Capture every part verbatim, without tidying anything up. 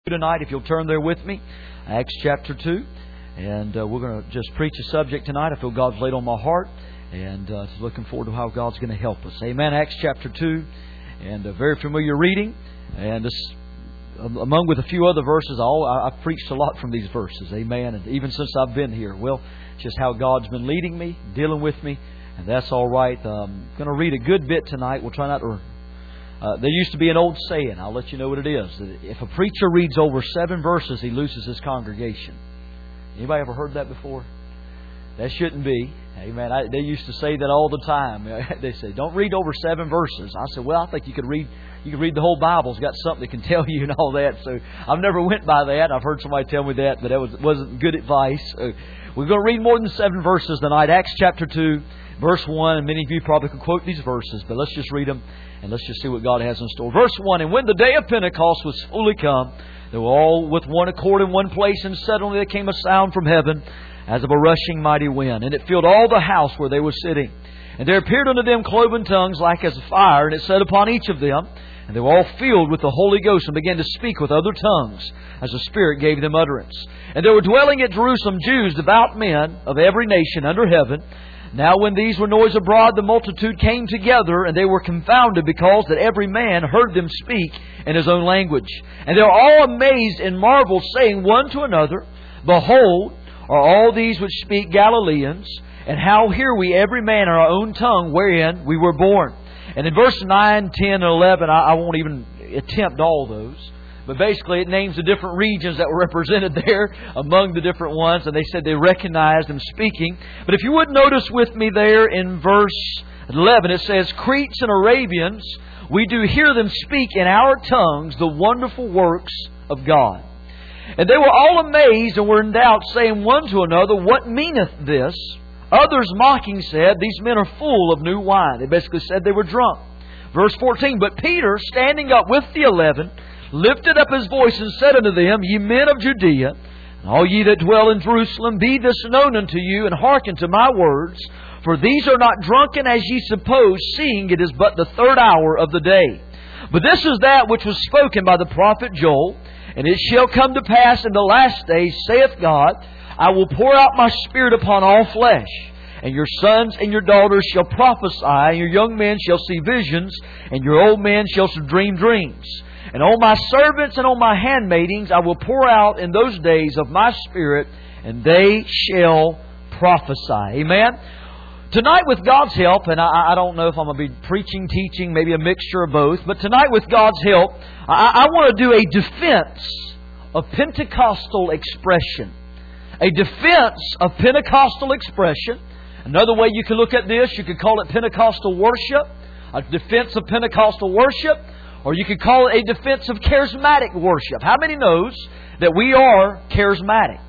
Tonight, if you'll turn there with me, Acts chapter two, and uh, we're going to just preach a subject tonight. I feel God's laid on my heart, and uh, looking forward to how God's going to help us. Amen. Acts chapter two, and a very familiar reading, and this, among with a few other verses, all I, I've preached a lot from these verses. Amen. And even since I've been here, well, just how God's been leading me, dealing with me, and that's all right. I'm going to read a good bit tonight. We'll try not to. Uh, there used to be an old saying, I'll let you know what it is, that if a preacher reads over seven verses, he loses his congregation. Anybody ever heard that before? That shouldn't be. Amen. I, they used to say that all the time. They say, don't read over seven verses. I said, well, I think you could read you could read the whole Bible. It's got something that can tell you and all that. So I've never went by that. I've heard somebody tell me that, but that was, wasn't good advice. So we're going to read more than seven verses tonight. Acts chapter two, verse one. And many of you probably could quote these verses, but let's just read them. And let's just see what God has in store. Verse one, and when the day of Pentecost was fully come, they were all with one accord in one place, and suddenly there came a sound from heaven as of a rushing mighty wind, and it filled all the house where they were sitting. And there appeared unto them cloven tongues like as fire, and it sat upon each of them. And they were all filled with the Holy Ghost, and began to speak with other tongues, as the Spirit gave them utterance. And there were dwelling at Jerusalem Jews, devout men of every nation under heaven. Now when these were noised abroad, the multitude came together, and they were confounded, because that every man heard them speak in his own language. And they were all amazed and marveled, saying one to another, Behold, are all these which speak Galileans? And how hear we every man in our own tongue wherein we were born? And in verse nine, ten, and eleven, I, I won't even attempt all those. But basically it names the different regions that were represented there among the different ones. And they said they recognized them speaking. But if you would notice with me there in verse eleven, it says, Cretes and Arabians, we do hear them speak in our tongues the wonderful works of God. And they were all amazed and were in doubt, saying one to another, What meaneth this? Others mocking said, These men are full of new wine. They basically said they were drunk. Verse fourteen, But Peter, standing up with the eleven, lifted up his voice and said unto them, Ye men of Judea, and all ye that dwell in Jerusalem, be this known unto you, and hearken to my words. For these are not drunken as ye suppose, seeing it is but the third hour of the day. But this is that which was spoken by the prophet Joel. And it shall come to pass in the last days, saith God, I will pour out my Spirit upon all flesh. And your sons and your daughters shall prophesy, and your young men shall see visions, and your old men shall dream dreams. And on my servants and on my handmaidens I will pour out in those days of my Spirit, and they shall prophesy. Amen? Tonight with God's help, and I, I don't know if I'm going to be preaching, teaching, maybe a mixture of both, but tonight with God's help, I, I want to do a defense of Pentecostal expression. A defense of Pentecostal expression. Another way you could look at this, you could call it Pentecostal worship, a defense of Pentecostal worship, or you could call it a defense of charismatic worship. How many knows that we are charismatic?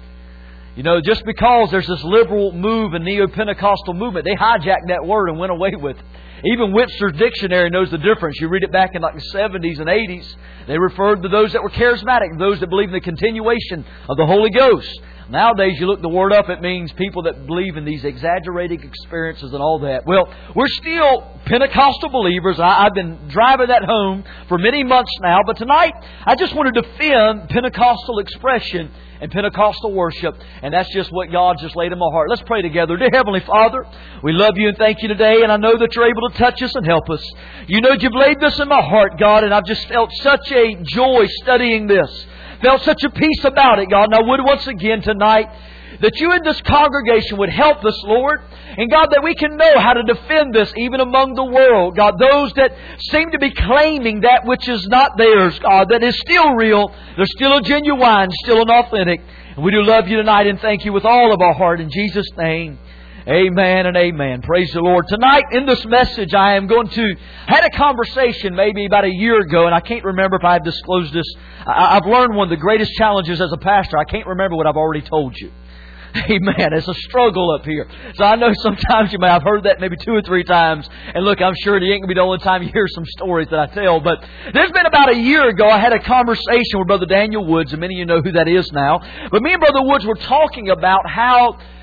You know, just because there's this liberal move and neo-Pentecostal movement, they hijacked that word and went away with it. Even Webster's Dictionary knows the difference. You read it back in like the seventies and eighties. They referred to those that were charismatic, those that believe in the continuation of the Holy Ghost. Nowadays, you look the word up, it means people that believe in these exaggerated experiences and all that. Well, we're still Pentecostal believers. I, I've been driving that home for many months now. But tonight, I just want to defend Pentecostal expression and Pentecostal worship. And that's just what God just laid in my heart. Let's pray together. Dear Heavenly Father, we love You and thank You today. And I know that You're able to touch us and help us. You know You've laid this in my heart, God. And I've just felt such a joy studying this. Felt such a peace about it, God. And I would once again tonight that You in this congregation would help us, Lord. And God, that we can know how to defend this even among the world. God, those that seem to be claiming that which is not theirs, God, that is still real. They're still a genuine, still an authentic. And we do love You tonight and thank You with all of our heart. In Jesus' name, amen and amen. Praise the Lord. Tonight in this message I am going to... I had a conversation maybe about a year ago, and I can't remember if I have disclosed this. I've learned one of the greatest challenges as a pastor. I can't remember what I've already told you. Amen. It's a struggle up here. So I know sometimes you may have heard that maybe two or three times. And look, I'm sure it ain't going to be the only time you hear some stories that I tell. But there's been about a year ago, I had a conversation with Brother Daniel Woods. And many of you know who that is now. But me and Brother Woods were talking about how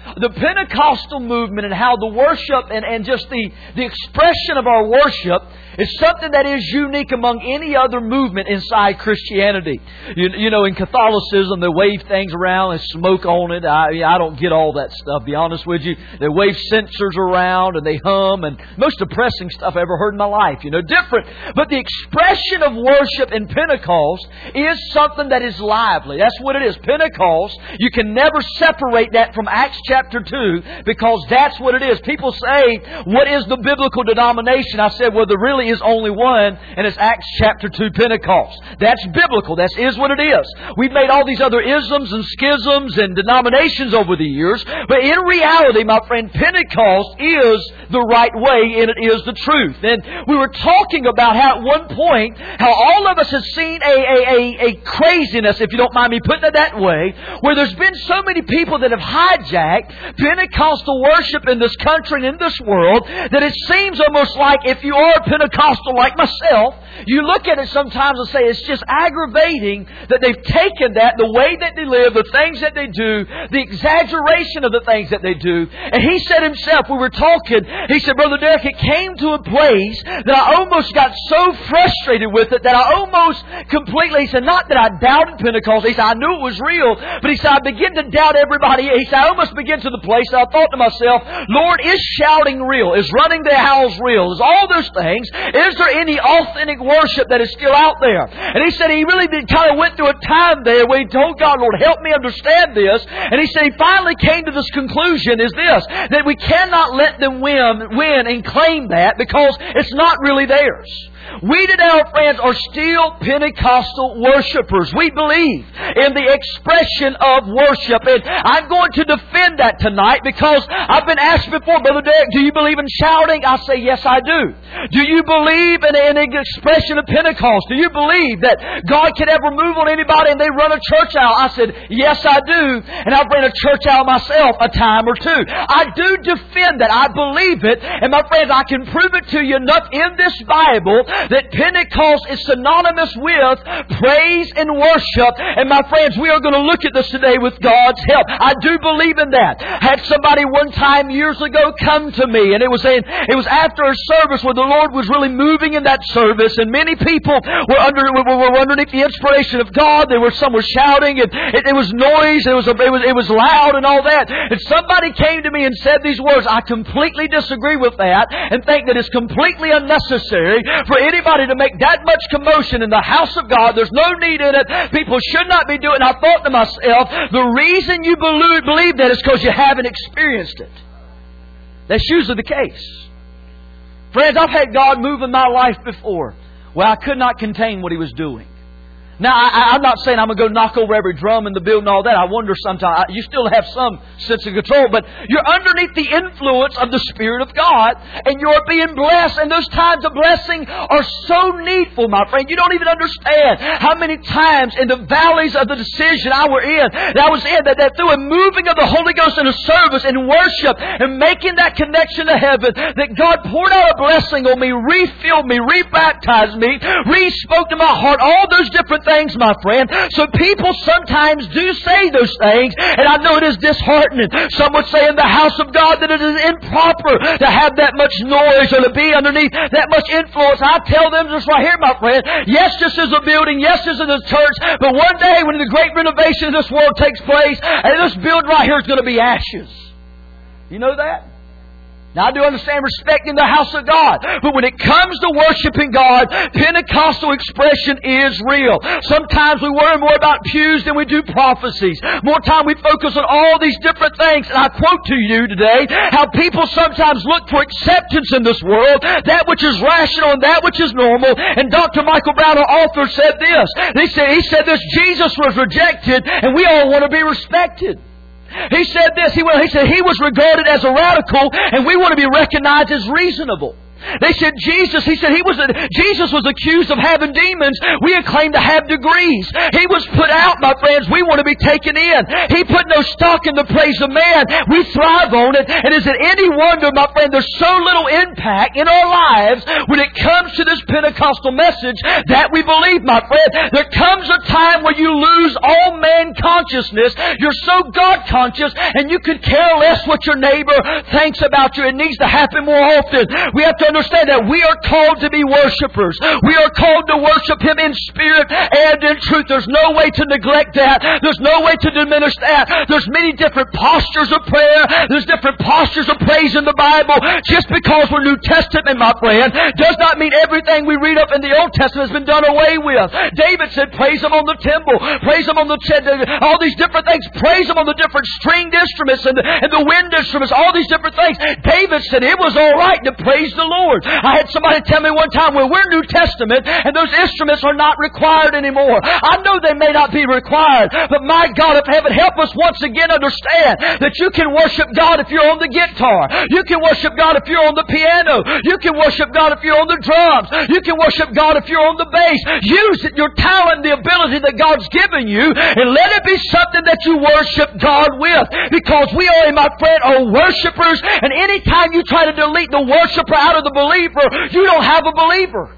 The Pentecostal movement and how the worship and, and just the, the expression of our worship is something that is unique among any other movement inside Christianity. You, you know, in Catholicism, they wave things around and smoke on it. I, I don't get all that stuff, to be honest with you. They wave censers around and they hum, and most depressing stuff I ever heard in my life. You know, different. But the expression of worship in Pentecost is something that is lively. That's what it is. Pentecost, you can never separate that from Acts chapter two, because that's what it is. People say, what is the biblical denomination? I said, well, there really is only one, and it's Acts chapter two Pentecost. That's biblical. That is what it is. We've made all these other isms and schisms and denominations over the years, but in reality, my friend, Pentecost is the right way, and it is the truth. And we were talking about how at one point, how all of us have seen a, a, a, a craziness, if you don't mind me putting it that way, where there's been so many people that have hijacked Pentecostal worship in this country and in this world that it seems almost like if you are Pentecostal like myself, you look at it sometimes and say it's just aggravating that they've taken that, the way that they live, the things that they do, the exaggeration of the things that they do. And he said himself, we were talking, he said, Brother Derek, it came to a place that I almost got so frustrated with it that I almost completely, he said, not that I doubted Pentecost, he said, I knew it was real, but he said, I began to doubt everybody. He said, I almost began to the place that I thought to myself, Lord, is shouting real? Is running the house real? Is all those things? Is there any authentic worship that is still out there? And he said he really did kind of went through a time there where he told God, Lord, help me understand this. And he said he finally came to this conclusion is this, that we cannot let them win, win and claim that because it's not really theirs. We today, our friends, are still Pentecostal worshipers. We believe in the expression of worship. And I'm going to defend that tonight because I've been asked before, Brother Derek, do you believe in shouting? I say, yes, I do. Do you believe in an expression of Pentecost? Do you believe that God can ever move on anybody and they run a church out? I said, yes, I do. And I've ran a church out myself a time or two. I do defend that. I believe it. And my friends, I can prove it to you enough in this Bible that Pentecost is synonymous with praise and worship. And my friends, we are going to look at this today with God's help. I do believe in that. I had somebody one time years ago come to me, and it was saying it was after a service where the Lord was really moving in that service, and many people were under were, were underneath the inspiration of God. There were some were shouting, and it, it was noise. It was, a, it was it was loud and all that. And somebody came to me and said these words. I completely disagree with that, and think that it's completely unnecessary for anybody to make that much commotion in the house of God. There's no need in it. People should not be doing it. And I thought to myself, the reason you believe, believe that is because you haven't experienced it. That's usually the case. Friends, I've had God move in my life before where I could not contain what He was doing. Now, I, I'm not saying I'm going to go knock over every drum in the building and all that. I wonder sometimes. You still have some sense of control, but you're underneath the influence of the Spirit of God, and you're being blessed. And those times of blessing are so needful, my friend. You don't even understand how many times in the valleys of the decision I were in, that I was in, that, that through a moving of the Holy Ghost in a service and worship and making that connection to heaven, that God poured out a blessing on me, refilled me, rebaptized me, re-spoke to my heart, all those different things, my friend. So people sometimes do say those things, and I know it is disheartening. Some would say in the house of God that it is improper to have that much noise or to be underneath that much influence. I tell them just right here, my friend, yes, this is a building, yes, this is a church, but one day when the great renovation of this world takes place, and this building right here is going to be ashes. You know that? Now, I do understand respecting the house of God. But when it comes to worshiping God, Pentecostal expression is real. Sometimes we worry more about pews than we do prophecies. More time we focus on all these different things. And I quote to you today how people sometimes look for acceptance in this world, that which is rational and that which is normal. And Doctor Michael Brown, our author, said this. He said, he said this, Jesus was rejected and we all want to be respected. He said this, he, he said he was regarded as a radical and we want to be recognized as reasonable. They said Jesus, he said he was a, Jesus was accused of having demons. We had claimed to have degrees. He was put out, my friends. We want to be taken in. He put no stock in the praise of man. We thrive on it. And is it any wonder, my friend, there's so little impact in our lives when it comes to this Pentecostal message that we believe, my friend. There comes a time where you lose all man consciousness. You're so God conscious and you could care less what your neighbor thinks about you. It needs to happen more often. We have to understand that we are called to be worshipers. We are called to worship Him in spirit and in truth. There's no way to neglect that. There's no way to diminish that. There's many different postures of prayer. There's different postures of praise in the Bible. Just because we're New Testament, my friend, does not mean everything we read up in the Old Testament has been done away with. David said, praise Him on the temple. Praise Him on the t- all these different things. Praise Him on the different stringed instruments and the, and the wind instruments. All these different things. David said it was all right to praise the Lord. I had somebody tell me one time, well, we're New Testament and those instruments are not required anymore. I know they may not be required, but my God of heaven, help us once again understand that you can worship God if you're on the guitar. You can worship God if you're on the piano. You can worship God if you're on the drums. You can worship God if you're on the bass. Use your talent, the ability that God's given you, and let it be something that you worship God with. Because we are, my friend, are worshipers, and anytime you try to delete the worshiper out of the believer, you don't have a believer.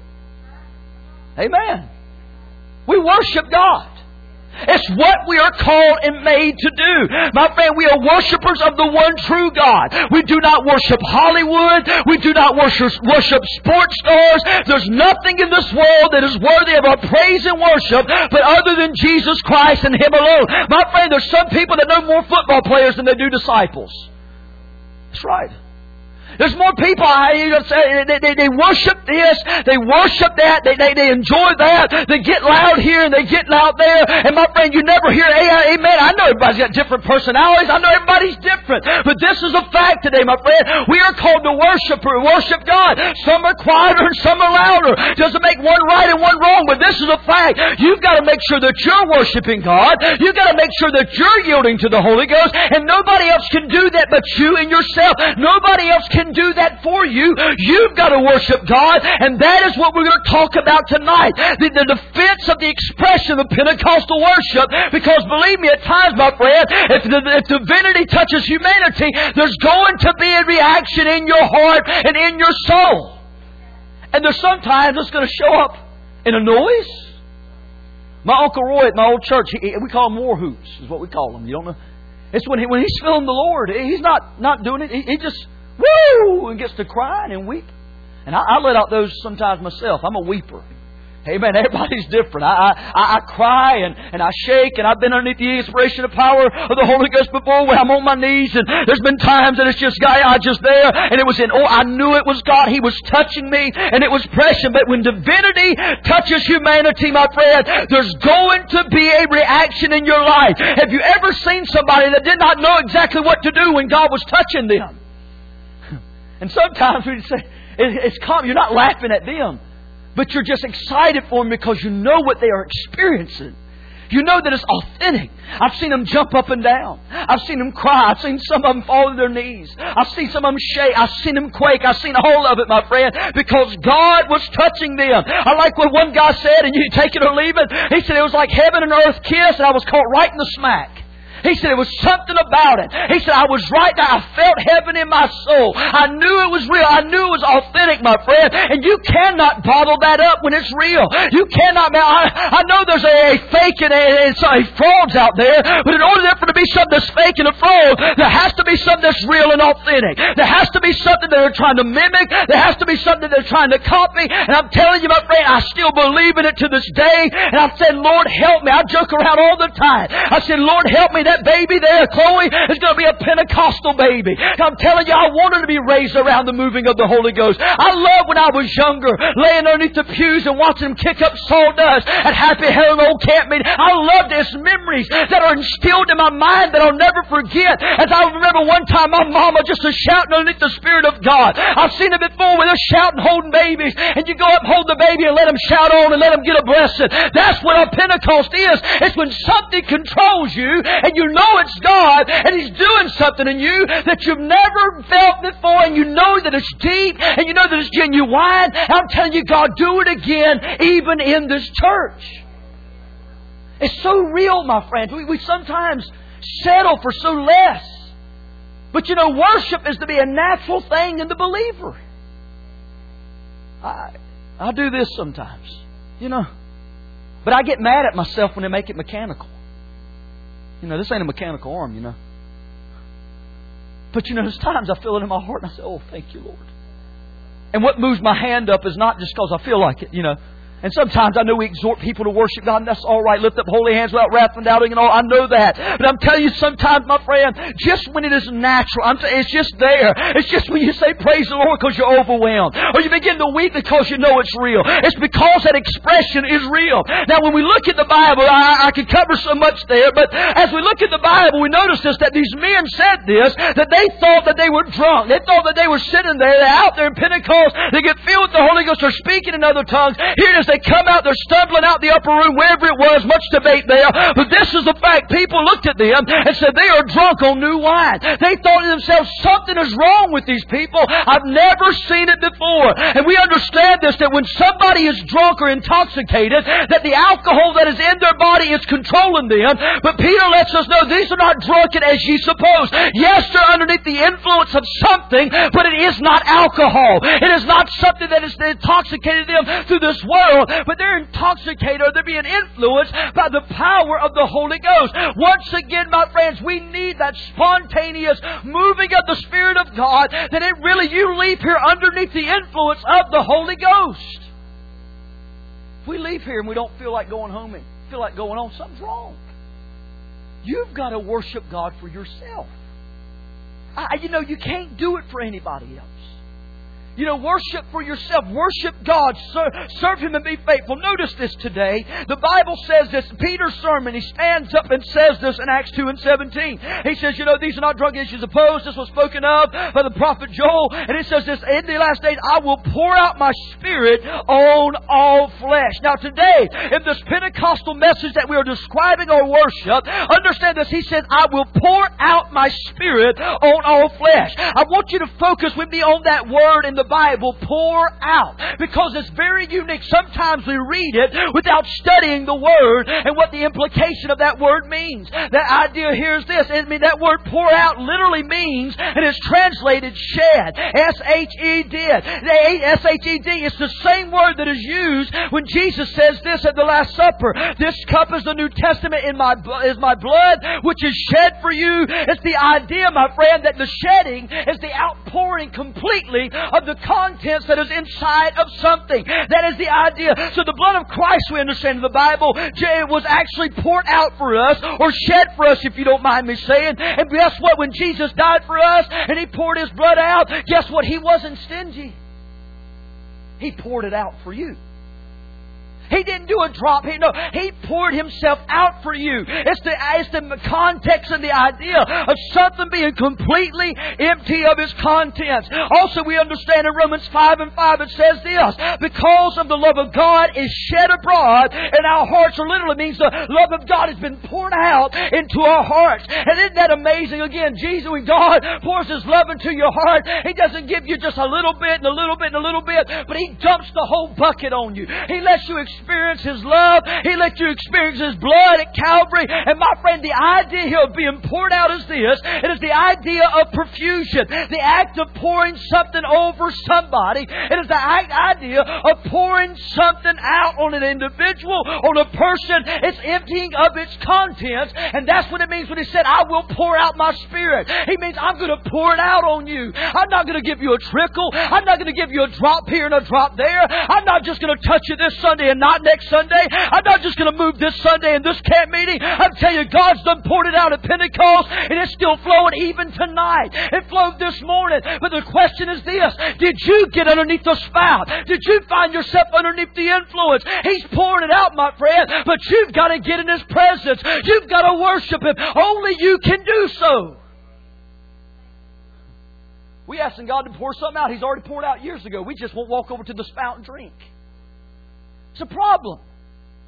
Amen. We worship God. It's what we are called and made to do. My friend, we are worshipers of the one true God. We do not worship Hollywood. We do not worship, worship sports stars. There's nothing in this world that is worthy of our praise and worship but other than Jesus Christ and Him alone. My friend, there's some people that know more football players than they do disciples. That's right. There's more people, you know, they, they, they worship this, they worship that, they, they, they enjoy that, they get loud here and they get loud there. And my friend, you never hear amen. I know everybody's got different personalities. I know everybody's different. But this is a fact today, my friend. We are called to worship, worship God. Some are quieter and some are louder. Doesn't make one right and one wrong, but this is a fact. You've got to make sure that you're worshiping God. You've got to make sure that you're yielding to the Holy Ghost. And nobody else can do that but you and yourself. Nobody else can do that for you. You've got to worship God, and that is what we're going to talk about tonight. The, the defense of the expression of Pentecostal worship, because believe me, at times, my friend, if, the, if divinity touches humanity, there's going to be a reaction in your heart and in your soul. And there's sometimes it's going to show up in a noise. My Uncle Roy at my old church, he, we call them war hoots, is what we call them. You don't know? It's when, he, when he's feeling the Lord. He's not, not doing it. He, he just... woo! And gets to crying and weep. And I, I let out those sometimes myself. I'm a weeper. Amen. Everybody's different. I, I, I cry and, and I shake, and I've been underneath the inspiration and power of the Holy Ghost before when I'm on my knees, and there's been times that it's just God, I just there, and it was in, oh, I knew it was God. He was touching me, and it was precious. But when divinity touches humanity, my friend, there's going to be a reaction in your life. Have you ever seen somebody that did not know exactly what to do when God was touching them? And sometimes we say, it's calm. You're not laughing at them, but you're just excited for them because you know what they are experiencing. You know that it's authentic. I've seen them jump up and down. I've seen them cry. I've seen some of them fall to their knees. I've seen some of them shake. I've seen them quake. I've seen all of it, my friend, because God was touching them. I like what one guy said, and you take it or leave it. He said it was like heaven and earth kiss, and I was caught right in the smack. He said it was something about it. He said I was right there. I felt heaven in my soul. I knew it was real. I knew it was authentic, my friend. And you cannot bottle that up when it's real. You cannot. Man, I, I know there's a, a fake and a, and a frauds out there, but in order for there to be something that's fake and a fraud, there has to be something that's real and authentic. There has to be something that they're trying to mimic. There has to be something they're trying to copy. And I'm telling you, my friend, I still believe in it to this day. And I said, Lord, help me. I joke around all the time. I said, Lord, help me. That baby there, Chloe, is going to be a Pentecostal baby. I'm telling you, I want her to be raised around the moving of the Holy Ghost. I love when I was younger, laying underneath the pews and watching them kick up sawdust at Happy Helen Old Camp Meeting. I love these memories that are instilled in my mind that I'll never forget. As I remember one time, my mama just was shouting underneath the Spirit of God. I've seen it before where they're shouting, holding babies, and you go up and hold the baby and let them shout on and let them get a blessing. That's what a Pentecost is. It's when something controls you and you you know it's God and He's doing something in you that you've never felt before, and you know that it's deep and you know that it's genuine. I'm telling you, God, do it again, even in this church. It's so real, my friends. We, we sometimes settle for so less. But you know, worship is to be a natural thing in the believer. I, I do this sometimes, you know. But I get mad at myself when they make it mechanical. You know, this ain't a mechanical arm, you know. But you know, there's times I feel it in my heart and I say, oh, thank you, Lord. And what moves my hand up is not just because I feel like it, you know. And sometimes I know we exhort people to worship God, and that's all right. Lift up holy hands without wrath and doubting and all. I know that. But I'm telling you, sometimes, my friend, just when it is natural, I'm saying it's just there. It's just when you say praise the Lord because you're overwhelmed. Or you begin to weep because you know it's real. It's because that expression is real. Now, when we look at the Bible, I, I could cover so much there, but as we look at the Bible, we notice this, that these men said this, that they thought that they were drunk. They thought that they were sitting there. They're out there in Pentecost. They get filled with the Holy Ghost. They're speaking in other tongues. Here it is. They come out, they're stumbling out the upper room, wherever it was, much debate there. But this is the fact. People looked at them and said they are drunk on new wine. They thought to themselves, something is wrong with these people. I've never seen it before. And we understand this, that when somebody is drunk or intoxicated, that the alcohol that is in their body is controlling them. But Peter lets us know these are not drunken as ye suppose. Yes, they're underneath the influence of something, but it is not alcohol. It is not something that has intoxicated them through this world, but they're intoxicated or they're being influenced by the power of the Holy Ghost. Once again, my friends, we need that spontaneous moving of the Spirit of God, that it really, you leave here underneath the influence of the Holy Ghost. If we leave here and we don't feel like going home and feel like going on, something's wrong. You've got to worship God for yourself. I, you know, you can't do it for anybody else. You know, worship for yourself. Worship God. Serve, serve Him and be faithful. Notice this today. The Bible says this. Peter's sermon, he stands up and says this in Acts two and seventeen. He says, you know, these are not drunk as you suppose. This was spoken of by the prophet Joel. And it says this, in the last days, I will pour out my Spirit on all flesh. Now today, in this Pentecostal message that we are describing our worship, understand this. He says, I will pour out my Spirit on all flesh. I want you to focus with me on that word in the Bible, pour out, because it's very unique. Sometimes we read it without studying the word and what the implication of that word means. The idea here is this. I mean, that word pour out literally means, and it's translated shed. S H E D. S H E D. It's the same word that is used when Jesus says this at the Last Supper. This cup is the New Testament in my is my blood, which is shed for you. It's the idea, my friend, that the shedding is the outpouring completely of the contents that is inside of something. That is the idea. So the blood of Christ, we understand in the Bible, it was actually poured out for us, or shed for us, if you don't mind me saying. And guess what? When Jesus died for us and He poured His blood out, guess what? He wasn't stingy. He poured it out for you. He didn't do a drop. He, no, He poured Himself out for you. It's the, it's the context and the idea of something being completely empty of its contents. Also, we understand in Romans five and five it says this, because of the love of God is shed abroad in our hearts, or literally means the love of God has been poured out into our hearts. And isn't that amazing? Again, Jesus, when God pours His love into your heart, He doesn't give you just a little bit and a little bit and a little bit, but He dumps the whole bucket on you. He lets you experience experience His love. He let you experience His blood at Calvary. And my friend, the idea here of being poured out is this. It is the idea of perfusion. The act of pouring something over somebody. It is the idea of pouring something out on an individual, on a person. It's emptying of its contents. And that's what it means when He said, I will pour out my Spirit. He means I'm going to pour it out on you. I'm not going to give you a trickle. I'm not going to give you a drop here and a drop there. I'm not just going to touch you this Sunday and not next Sunday. I'm not just going to move this Sunday in this camp meeting. I'm telling you, God's done poured it out at Pentecost, and it's still flowing even tonight. It flowed this morning. But the question is this. Did you get underneath the spout? Did you find yourself underneath the influence? He's pouring it out, my friend. But you've got to get in His presence. You've got to worship Him. Only you can do so. We asking God to pour something out He's already poured out years ago. We just won't walk over to the spout and drink. It's a problem.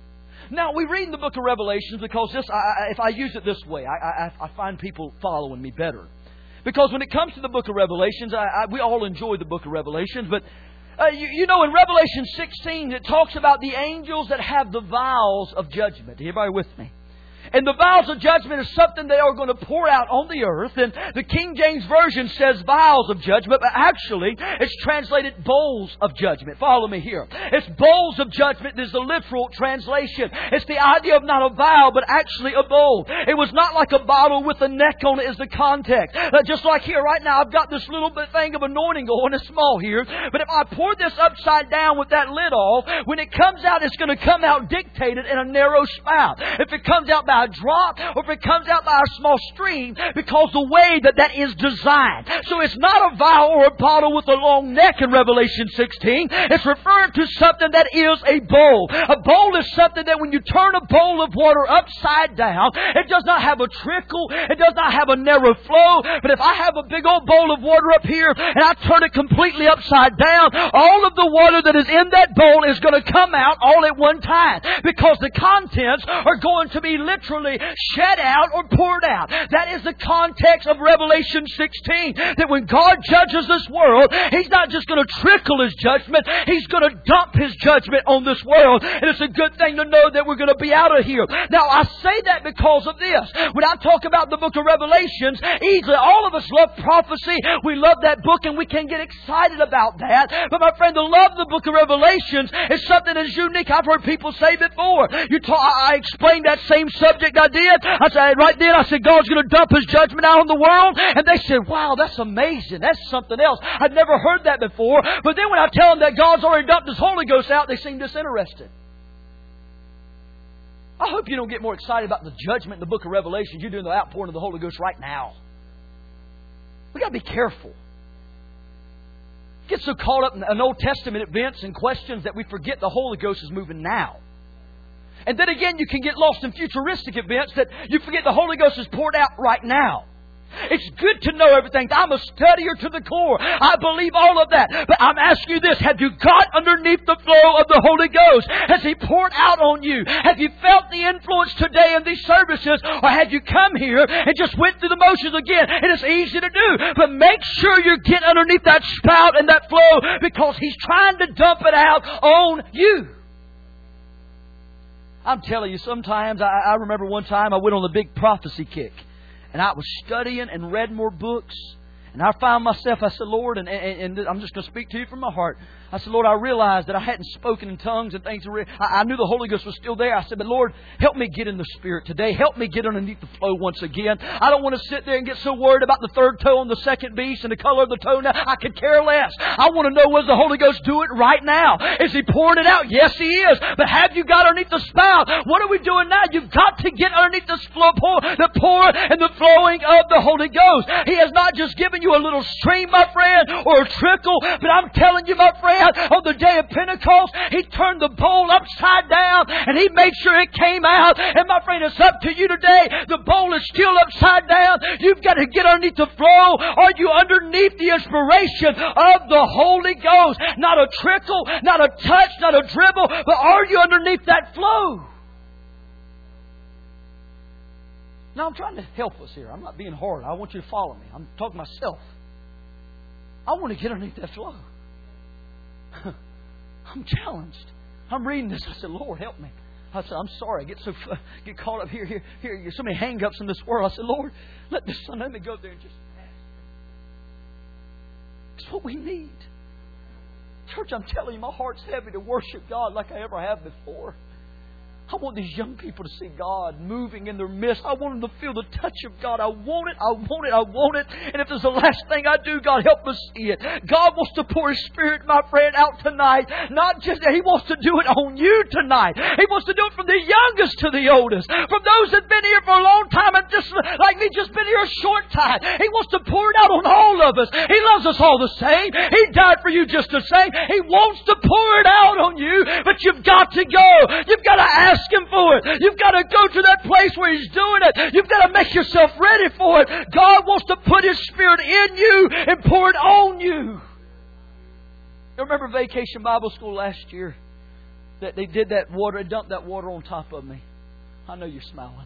Now, we read in the book of Revelations because this, I, I, if I use it this way, I, I, I find people following me better. Because when it comes to the book of Revelations, I, I, we all enjoy the book of Revelations, but uh, you, you know, in Revelation sixteen, it talks about the angels that have the vials of judgment. Everybody with me? And the vials of judgment is something they are going to pour out on the earth. And the King James Version says vials of judgment, but actually it's translated bowls of judgment. Follow me here. It's bowls of judgment is the literal translation. It's the idea of not a vial, but actually a bowl. It was not like a bottle with a neck on it is the context. Uh, just like here right now, I've got this little bit thing of anointing going. It's small here. But if I pour this upside down with that lid off, when it comes out, it's going to come out dictated in a narrow spout. If it comes out by a drop, or if it comes out by a small stream, because the way that that is designed. So it's not a vial or a bottle with a long neck in Revelation sixteen. It's referring to something that is a bowl. A bowl is something that when you turn a bowl of water upside down, it does not have a trickle, it does not have a narrow flow. But if I have a big old bowl of water up here and I turn it completely upside down, all of the water that is in that bowl is going to come out all at one time, because the contents are going to be literally shed out or poured out. That is the context of Revelation sixteen. That when God judges this world, He's not just going to trickle His judgment. He's going to dump His judgment on this world. And it's a good thing to know that we're going to be out of here. Now, I say that because of this. When I talk about the book of Revelations, easily all of us love prophecy. We love that book and we can get excited about that. But my friend, to love the book of Revelations is something that's unique. I've heard people say before. You talk, I explained that same subject I did. I said, right then, I said, God's going to dump His judgment out on the world. And they said, wow, that's amazing. That's something else. I'd never heard that before. But then when I tell them that God's already dumped His Holy Ghost out, they seem disinterested. I hope you don't get more excited about the judgment in the book of Revelation. You're doing the outpouring of the Holy Ghost right now. We've got to be careful. Get so caught up in Old Testament events and questions that we forget the Holy Ghost is moving now. And then again, you can get lost in futuristic events that you forget the Holy Ghost is poured out right now. It's good to know everything. I'm a studier to the core. I believe all of that. But I'm asking you this. Have you got underneath the flow of the Holy Ghost? Has He poured out on you? Have you felt the influence today in these services? Or have you come here and just went through the motions again? And it's easy to do. But make sure you get underneath that spout and that flow, because He's trying to dump it out on you. I'm telling you, sometimes, I, I remember one time I went on a big prophecy kick. And I was studying and read more books. And I found myself, I said, Lord, and, and, and I'm just going to speak to you from my heart. I said, Lord, I realized that I hadn't spoken in tongues and things. I, I knew the Holy Ghost was still there. I said, but Lord, help me get in the Spirit today. Help me get underneath the flow once again. I don't want to sit there and get so worried about the third toe on the second beast and the color of the toe. Now, I could care less. I want to know, was the Holy Ghost do it right now? Is He pouring it out? Yes, He is. But have you got underneath the spout? What are we doing now? You've got to get underneath this flow, pour, the pour and the flowing of the Holy Ghost. He has not just given you a little stream, my friend, or a trickle, but I'm telling you, my friend, on the day of Pentecost, He turned the bowl upside down and He made sure it came out. And my friend, it's up to you today. The bowl is still upside down. You've got to get underneath the flow. Are you underneath the inspiration of the Holy Ghost? Not a trickle, not a touch, not a dribble, but are you underneath that flow? Now, I'm trying to help us here. I'm not being hard. I want you to follow me. I'm talking to myself. I want to get underneath that flow. I'm challenged. I'm reading this. I said, Lord, help me. I said, I'm sorry. I get so get caught up here. Here, here. There's so many hang-ups in this world. I said, Lord, let this son, let me go there and just ask. It's what we need. Church, I'm telling you, my heart's heavy to worship God like I ever have before. I want these young people to see God moving in their midst. I want them to feel the touch of God. I want it, I want it, I want it. And if there's the last thing I do, God, help us see it. God wants to pour His Spirit, my friend, out tonight. Not just that. He wants to do it on you tonight. He wants to do it from the youngest to the oldest. From those that have been here for a long time and just like me, just been here a short time. He wants to pour it out on all of us. He loves us all the same. He died for you just the same. He wants to pour it out on you, but you've got to go. You've got to ask Him for it. You've got to go to that place where He's doing it. You've got to make yourself ready for it. God wants to put His Spirit in you and pour it on you. You remember Vacation Bible School last year? that they did that water, they dumped that water on top of me. I know you're smiling.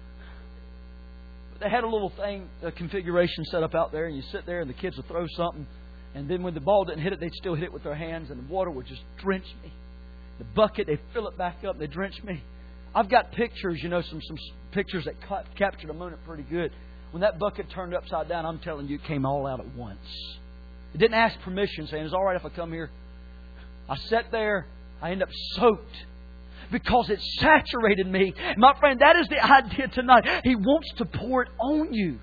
They had a little thing, a configuration set up out there, and you sit there and the kids would throw something, and then when the ball didn't hit it, they'd still hit it with their hands, and the water would just drench me. The bucket, they'd fill it back up, they'd drench me. I've got pictures, you know, some, some pictures that ca- captured the moment pretty good. When that bucket turned upside down, I'm telling you, it came all out at once. It didn't ask permission, saying, "Is it all right if I come here?" I sat there, I ended up soaked. Because it saturated me. My friend, that is the idea tonight. He wants to pour it on you.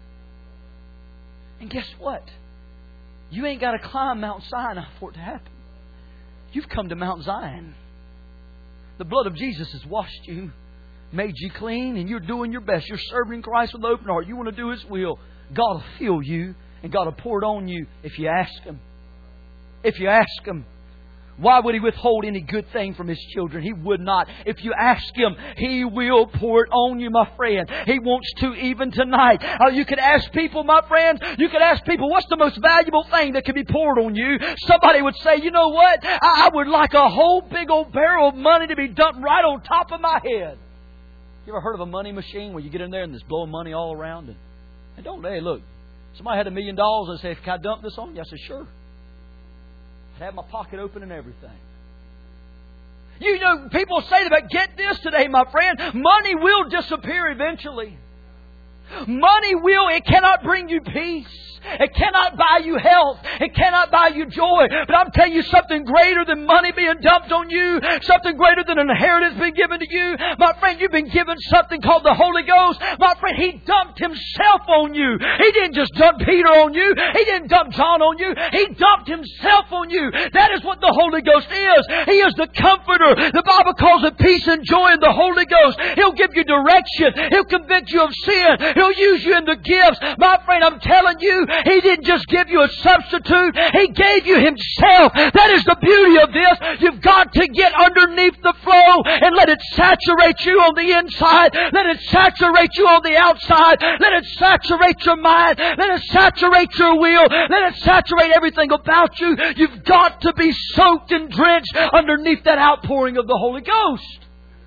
And guess what? You ain't got to climb Mount Sinai for it to happen. You've come to Mount Zion. The blood of Jesus has washed you, made you clean, and you're doing your best. You're serving Christ with an open heart. You want to do His will. God will fill you, and God will pour it on you if you ask Him. If you ask Him. Why would He withhold any good thing from His children? He would not. If you ask Him, He will pour it on you, my friend. He wants to even tonight. Uh, you could ask people, my friend, you could ask people, what's the most valuable thing that can be poured on you? Somebody would say, you know what? I, I would like a whole big old barrel of money to be dumped right on top of my head. You ever heard of a money machine where you get in there and there's blowing money all around? And, and don't they, look, somebody had a million dollars and say, "Can I dump this on you?" I said, "Sure." I'd have my pocket open and everything. You know, people say that, get this today, my friend. Money will disappear eventually. Money will, it cannot bring you peace. It cannot buy you health. It cannot buy you joy. But I'm telling you something greater than money being dumped on you. Something greater than an inheritance being given to you. My friend, you've been given something called the Holy Ghost. My friend, He dumped Himself on you. He didn't just dump Peter on you. He didn't dump John on you. He dumped Himself on you. That is what the Holy Ghost is. He is the Comforter. The Bible calls it peace and joy in the Holy Ghost. He'll give you direction. He'll convict you of sin. He'll use you in the gifts. My friend, I'm telling you, He didn't just give you a substitute. He gave you Himself. That is the beauty of this. You've got to get underneath the flow and let it saturate you on the inside. Let it saturate you on the outside. Let it saturate your mind. Let it saturate your will. Let it saturate everything about you. You've got to be soaked and drenched underneath that outpouring of the Holy Ghost.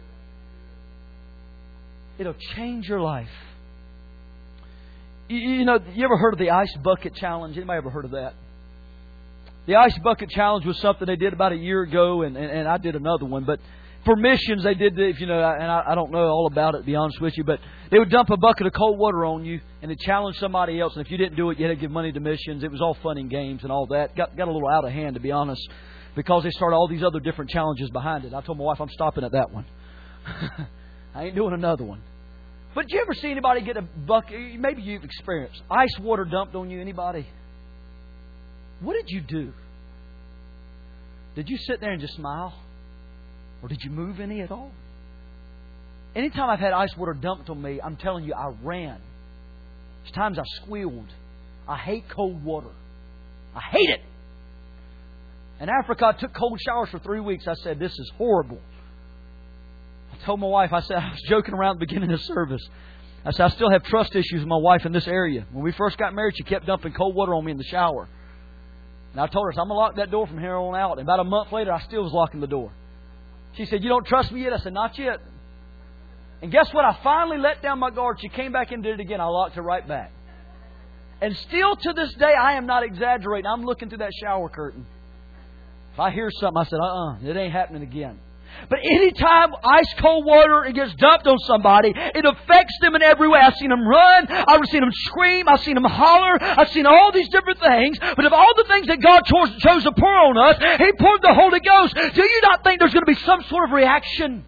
It'll change your life. You know, you ever heard of the Ice Bucket Challenge? Anybody ever heard of that? The Ice Bucket Challenge was something they did about a year ago, and, and, and I did another one. But for missions, they did, if you know, and I, I don't know all about it, to be honest with you, but they would dump a bucket of cold water on you, and they challenged somebody else. And if you didn't do it, you had to give money to missions. It was all fun and games and all that. Got got a little out of hand, to be honest, because they started all these other different challenges behind it. I told my wife, I'm stopping at that one. I ain't doing another one. But did you ever see anybody get a bucket? Maybe you've experienced ice water dumped on you. Anybody? What did you do? Did you sit there and just smile? Or did you move any at all? Anytime I've had ice water dumped on me, I'm telling you, I ran. There's times I squealed. I hate cold water. I hate it. In Africa, I took cold showers for three weeks. I said, this is horrible. I told my wife, I said, I was joking around at the beginning of the service. I said, I still have trust issues with my wife in this area. When we first got married, she kept dumping cold water on me in the shower. And I told her, so I'm going to lock that door from here on out. And about a month later, I still was locking the door. She said, you don't trust me yet? I said, not yet. And guess what? I finally let down my guard. She came back and did it again. I locked her right back. And still to this day, I am not exaggerating. I'm looking through that shower curtain. If I hear something, I said, uh-uh, it ain't happening again. But anytime ice cold water it gets dumped on somebody, it affects them in every way. I've seen them run. I've seen them scream. I've seen them holler. I've seen all these different things. But of all the things that God chose, chose to pour on us, He poured the Holy Ghost. Do you not think there's going to be some sort of reaction?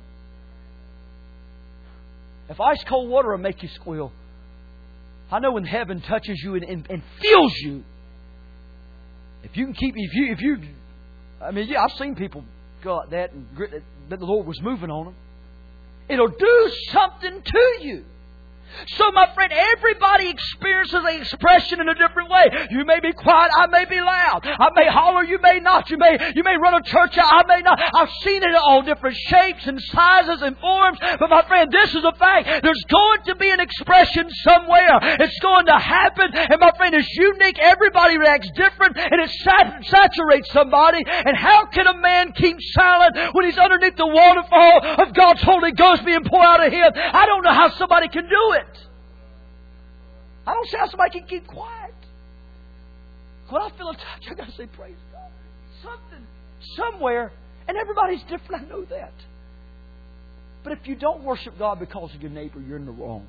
If ice cold water will make you squeal, I know when heaven touches you and, and, and fills you, if you can keep, if you, if you, I mean, yeah, I've seen people go like that and grit that the Lord was moving on them. It'll do something to you. So, my friend, everybody experiences the expression in a different way. You may be quiet, I may be loud. I may holler, you may not. You may you may run a church out, I may not. I've seen it in all different shapes and sizes and forms. But, my friend, this is a fact. There's going to be an expression somewhere. It's going to happen. And, my friend, it's unique. Everybody reacts different. And it sat- saturates somebody. And how can a man keep silent when he's underneath the waterfall of God's Holy Ghost being poured out of him? I don't know how somebody can do it. I don't see how somebody can keep quiet. When I feel a touch, I got to say, praise God. Something, somewhere, and everybody's different. I know that. But if you don't worship God because of your neighbor, you're in the wrong.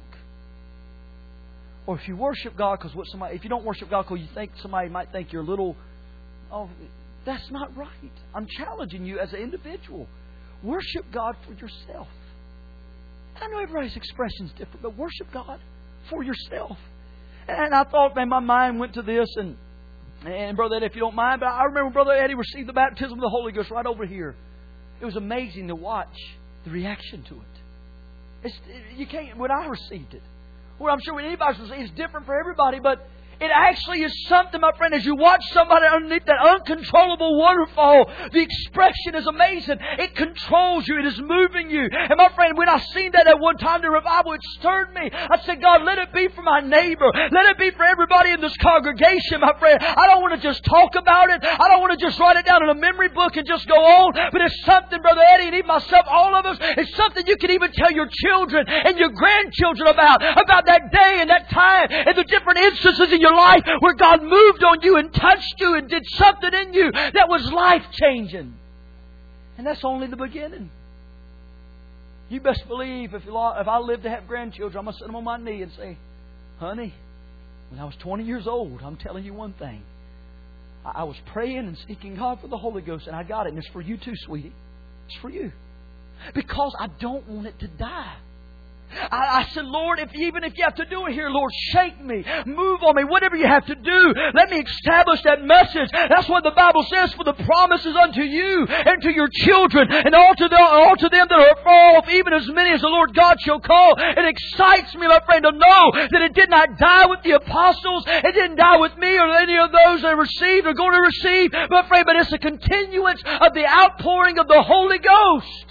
Or if you worship God because what somebody, if you don't worship God because you think somebody might think you're a little, oh, that's not right. I'm challenging you as an individual. Worship God for yourself. I know everybody's expression is different, but worship God for yourself. And I thought, man, my mind went to this, and and Brother Eddie, if you don't mind, but I remember Brother Eddie received the baptism of the Holy Ghost right over here. It was amazing to watch the reaction to it. It's, you can't. When I received it, well, I'm sure when anybody's received it, it's different for everybody, but it actually is something, my friend, as you watch somebody underneath that uncontrollable waterfall, the expression is amazing. It controls you. It is moving you. And my friend, when I seen that at one time in the revival, it stirred me. I said, God, let it be for my neighbor. Let it be for everybody in this congregation, my friend. I don't want to just talk about it. I don't want to just write it down in a memory book and just go on. But it's something, Brother Eddie, and even myself, all of us, it's something you can even tell your children and your grandchildren about, about that day and that time and the different instances in your life where God moved on you and touched you and did something in you that was life-changing. And that's only the beginning. You best believe if, you, if I live to have grandchildren, I'm going to sit them on my knee and say, honey, when I was twenty years old, I'm telling you one thing. I, I was praying and seeking God for the Holy Ghost, and I got it. And it's for you too, sweetie. It's for you. Because I don't want it to die. I, I said, Lord, if even if you have to do it here, Lord, shake me, move on me, whatever you have to do. Let me establish that message. That's what the Bible says, for the promises unto you and to your children and all to, the, all to them that are far off, even as many as the Lord God shall call. It excites me, my friend, to know that it did not die with the apostles. It didn't die with me or any of those that received or going to receive, my friend, but it's a continuance of the outpouring of the Holy Ghost.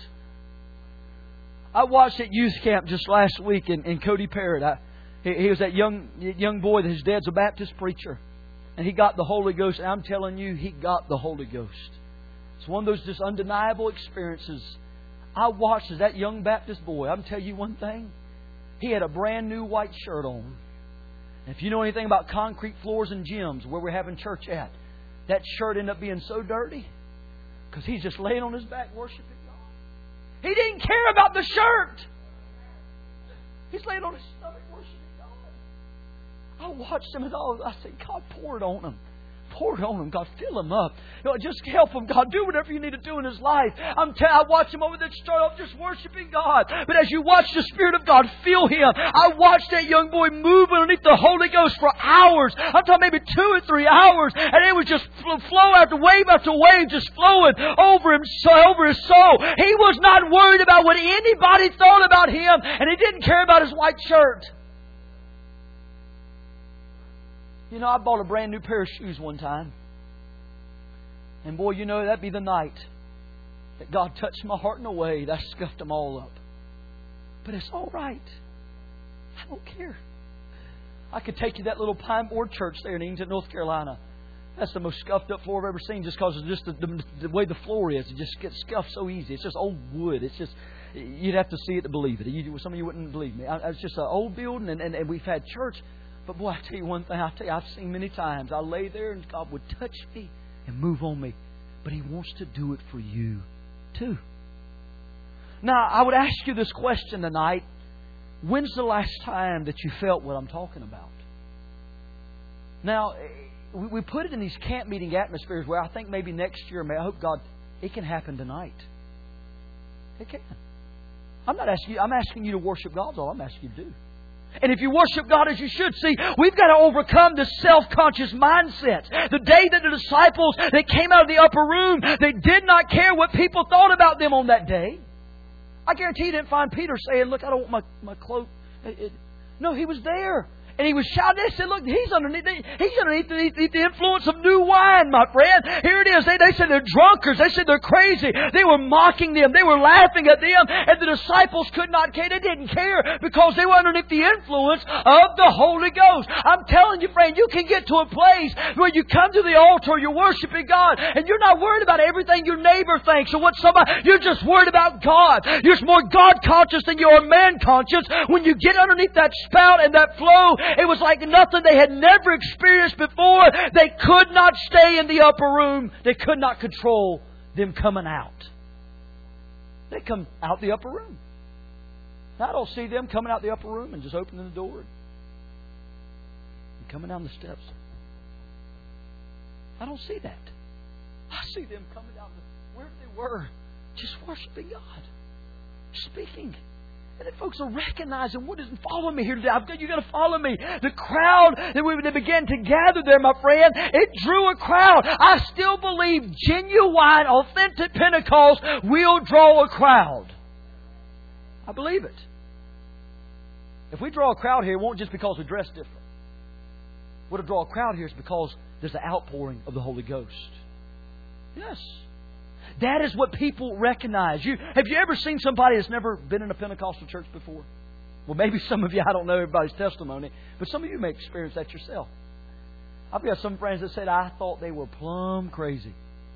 I watched at youth camp just last week in, in Cody Parrott. I, he, he was that young young boy that his dad's a Baptist preacher. And he got the Holy Ghost. And I'm telling you, he got the Holy Ghost. It's one of those just undeniable experiences. I watched as that young Baptist boy. I'm telling you one thing. He had a brand new white shirt on. And if you know anything about concrete floors and gyms where we're having church at, that shirt ended up being so dirty because he's just laying on his back worshiping. He didn't care about the shirt. He's laying on his stomach worshiping God. I watched him and all. I said, God, pour it on him. Pour it on him. God, fill him up. You know, just help him. God, do whatever you need to do in his life. I'm t- I watched him over there start off just worshiping God. But as you watch the Spirit of God fill him, I watched that young boy move underneath the Holy Ghost for hours. I'm talking maybe two or three hours. And it was just flow after wave after wave just flowing over him, over his soul. He was not worried about what anybody thought about him. And he didn't care about his white shirt. You know, I bought a brand new pair of shoes one time. And boy, you know, that'd be the night that God touched my heart in a way that I scuffed them all up. But it's all right. I don't care. I could take you to that little pine board church there in Eatonton, North Carolina. That's the most scuffed up floor I've ever seen just because of just the, the, the way the floor is. It just gets scuffed so easy. It's just old wood. It's just, you'd have to see it to believe it. You, some of you wouldn't believe me. I, it's just an old building and, and, and we've had church. But boy, I tell you one thing, I tell you, I've seen many times. I lay there and God would touch me and move on me. But He wants to do it for you too. Now, I would ask you this question tonight. When's the last time that you felt what I'm talking about? Now, we put it in these camp meeting atmospheres where I think maybe next year, I hope God, it can happen tonight. It can. I'm not asking you, I'm asking you to worship God. That's all I'm asking you to do. And if you worship God as you should, see, we've got to overcome the self-conscious mindset. The day that the disciples, they came out of the upper room, they did not care what people thought about them on that day. I guarantee you didn't find Peter saying, look, I don't want my, my cloak. It, it, No, He was there. And he was shouting. They said, look, he's underneath, he's underneath the, the influence of new wine, my friend. Here it is. They, they said they're drunkards. They said they're crazy. They were mocking them. They were laughing at them. And the disciples could not care. They didn't care because they were underneath the influence of the Holy Ghost. I'm telling you, friend, you can get to a place where you come to the altar, you're worshiping God, and you're not worried about everything your neighbor thinks or what somebody, you're just worried about God. You're more God conscious than you are man conscious. When you get underneath that spout and that flow, it was like nothing they had never experienced before. They could not stay in the upper room. They could not control them coming out. They come out the upper room. Now, I don't see them coming out the upper room and just opening the door and coming down the steps. I don't see that. I see them coming down the, where they were, just worshiping God, speaking. And then folks are recognizing what isn't following me here today. I've got, you got to follow me. The crowd that we that began to gather there, my friend, it drew a crowd. I still believe genuine, authentic Pentecost will draw a crowd. I believe it. If we draw a crowd here, it won't just because we dress different. What'll draw a crowd here is because there's an outpouring of the Holy Ghost. Yes. That is what people recognize. You have you ever seen somebody that's never been in a Pentecostal church before? Well, maybe some of you, I don't know everybody's testimony, but some of you may experience that yourself. I've got some friends that said, I thought they were plumb crazy.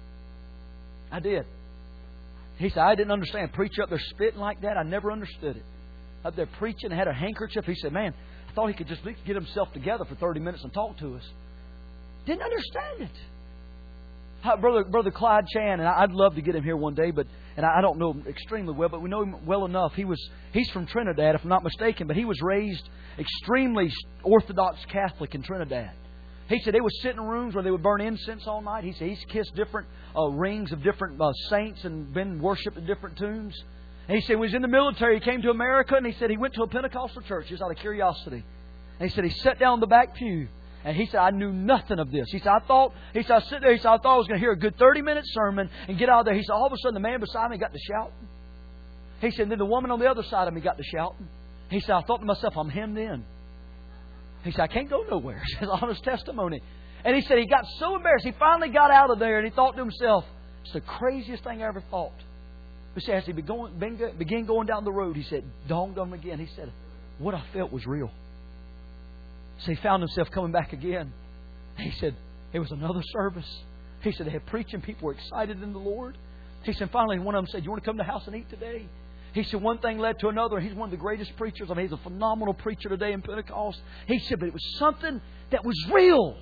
I did. He said, I didn't understand. Preacher up there spitting like that, I never understood it. Up there preaching, had a handkerchief. He said, man, I thought he could just get himself together for thirty minutes and talk to us. Didn't understand it. Brother, Brother Clyde Chan, and I'd love to get him here one day, but and I don't know him extremely well, but we know him well enough. He was he's from Trinidad, if I'm not mistaken, but he was raised extremely Orthodox Catholic in Trinidad. He said they would sit in rooms where they would burn incense all night. He said he's kissed different uh, rings of different uh, saints and been worshipped in different tombs. And he said when he was in the military, he came to America, and he said he went to a Pentecostal church just out of curiosity. And he said he sat down in the back pew. And he said, I knew nothing of this. He said, I thought, he said, I sit there, he said, I thought I was going to hear a good thirty minute sermon and get out of there. He said, all of a sudden the man beside me got to shouting. He said, and then the woman on the other side of me got to shouting. He said, I thought to myself, I'm hemmed in. He said, I can't go nowhere. It's his honest testimony. And he said, he got so embarrassed. He finally got out of there and he thought to himself, it's the craziest thing I ever thought. But see, as he began going down the road, he said, dawned on him again. He said, what I felt was real. So he found himself coming back again. He said, it was another service. He said, they had preaching. People were excited in the Lord. He said, finally, one of them said, you want to come to the house and eat today? He said, one thing led to another. He's one of the greatest preachers. I mean, he's a phenomenal preacher today in Pentecost. He said, but it was something that was real.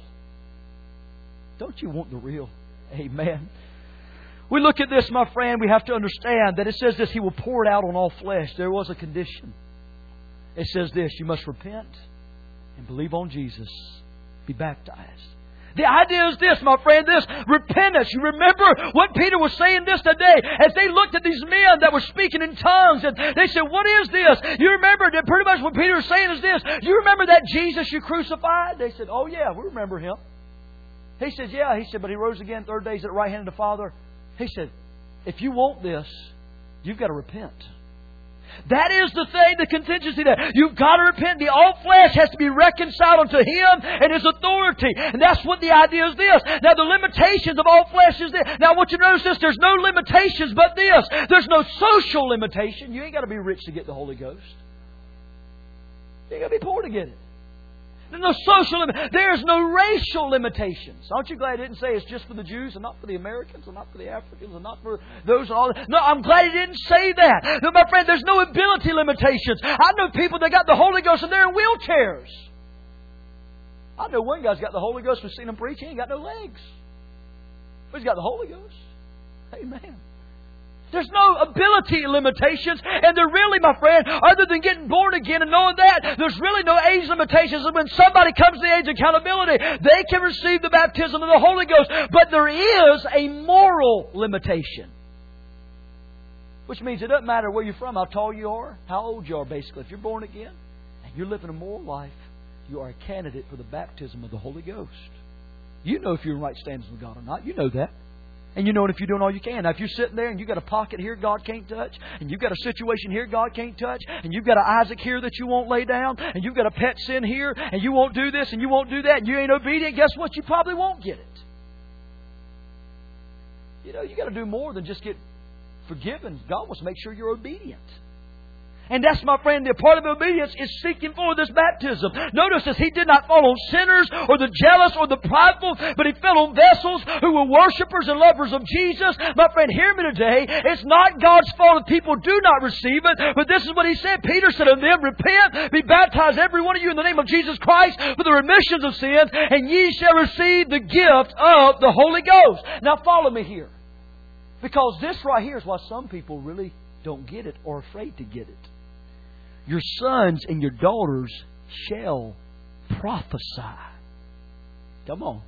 Don't you want the real? Amen. We look at this, my friend. We have to understand that it says this, He will pour it out on all flesh. There was a condition. It says this, you must repent and believe on Jesus. Be baptized. The idea is this, my friend, this repentance. You remember what Peter was saying this today as they looked at these men that were speaking in tongues and they said, what is this? You remember that pretty much what Peter was saying is this. You remember that Jesus you crucified? They said, oh yeah, we remember Him. He says, yeah. He said, but He rose again third days at the right hand of the Father. He said, if you want this, you've got to repent. That is the thing, the contingency there. You've got to repent. The all flesh has to be reconciled unto Him and His authority. And that's what the idea is this. Now the limitations of all flesh is this. Now I want you to notice this. There's no limitations but this. There's no social limitation. You ain't got to be rich to get the Holy Ghost. You ain't got to be poor to get it. There's no social limit. There's no racial limitations. Aren't you glad it didn't say it's just for the Jews and not for the Americans and not for the Africans and not for those all? No, I'm glad it didn't say that. No, my friend, there's no ability limitations. I know people that got the Holy Ghost and they're in wheelchairs. I know one guy's got the Holy Ghost. We've seen him preach. He ain't got no legs. But he's got the Holy Ghost. Amen. There's no ability limitations. And there really, my friend, other than getting born again and knowing that, there's really no age limitations. And when somebody comes to the age of accountability, they can receive the baptism of the Holy Ghost. But there is a moral limitation. Which means it doesn't matter where you're from, how tall you are, how old you are, basically. If you're born again and you're living a moral life, you are a candidate for the baptism of the Holy Ghost. You know if you're in right standings with God or not. You know that. And you know it if you're doing all you can. Now, if you're sitting there and you've got a pocket here God can't touch, and you've got a situation here God can't touch, and you've got an Isaac here that you won't lay down, and you've got a pet sin here, and you won't do this, and you won't do that, and you ain't obedient, guess what? You probably won't get it. You know, you got to do more than just get forgiven. God wants to make sure you're obedient. And that's, my friend, the part of obedience is seeking for this baptism. Notice this, He did not fall on sinners or the jealous or the prideful, but He fell on vessels who were worshipers and lovers of Jesus. My friend, hear me today. It's not God's fault if people do not receive it, but this is what He said. Peter said unto them, repent, be baptized every one of you in the name of Jesus Christ for the remissions of sins, and ye shall receive the gift of the Holy Ghost. Now follow me here. Because this right here is why some people really don't get it or are afraid to get it. Your sons and your daughters shall prophesy. Come on.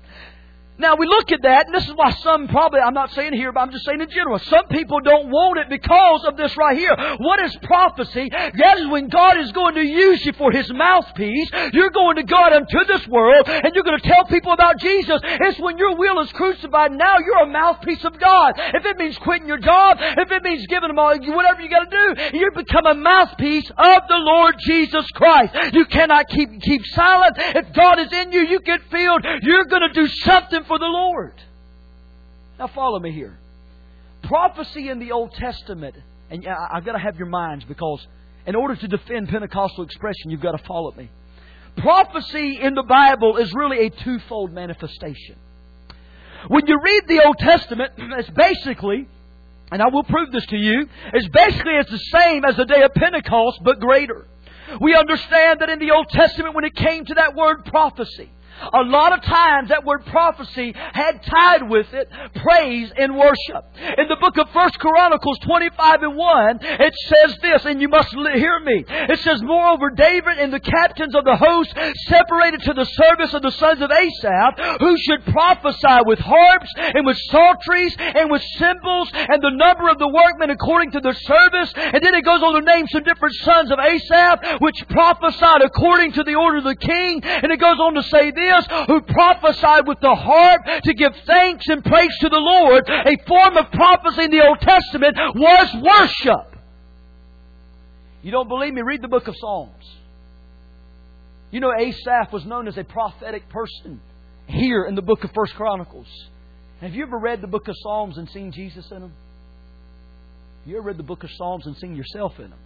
Now we look at that, and this is why some probably, I'm not saying here, but I'm just saying in general, some people don't want it because of this right here. What is prophecy? That is when God is going to use you for His mouthpiece. You're going to go out into this world, and you're going to tell people about Jesus. It's when your will is crucified. Now you're a mouthpiece of God. If it means quitting your job, if it means giving them all, whatever you got to do, you become a mouthpiece of the Lord Jesus Christ. You cannot keep keep silent. If God is in you, you get filled. You're going to do something for the Lord. Now follow me here. Prophecy in the Old Testament, and I've got to have your minds, because in order to defend Pentecostal expression, you've got to follow me. Prophecy in the Bible is really a twofold manifestation. When you read the Old Testament, it's basically, and I will prove this to you, it's basically it's the same as the day of Pentecost, but greater. We understand that in the Old Testament, when it came to that word prophecy, a lot of times that word prophecy had tied with it praise and worship. In the book of First Chronicles twenty-five and one, it says this, and you must hear me. It says, moreover, David and the captains of the host separated to the service of the sons of Asaph, who should prophesy with harps and with psalteries and with cymbals, and the number of the workmen according to their service. And then it goes on to name some different sons of Asaph, which prophesied according to the order of the king. And it goes on to say this, who prophesied with the harp to give thanks and praise to the Lord. A form of prophecy in the Old Testament was worship. You don't believe me? Read the book of Psalms. You know, Asaph was known as a prophetic person here in the book of First Chronicles. Have you ever read the book of Psalms and seen Jesus in them? You ever read the book of Psalms and seen yourself in them?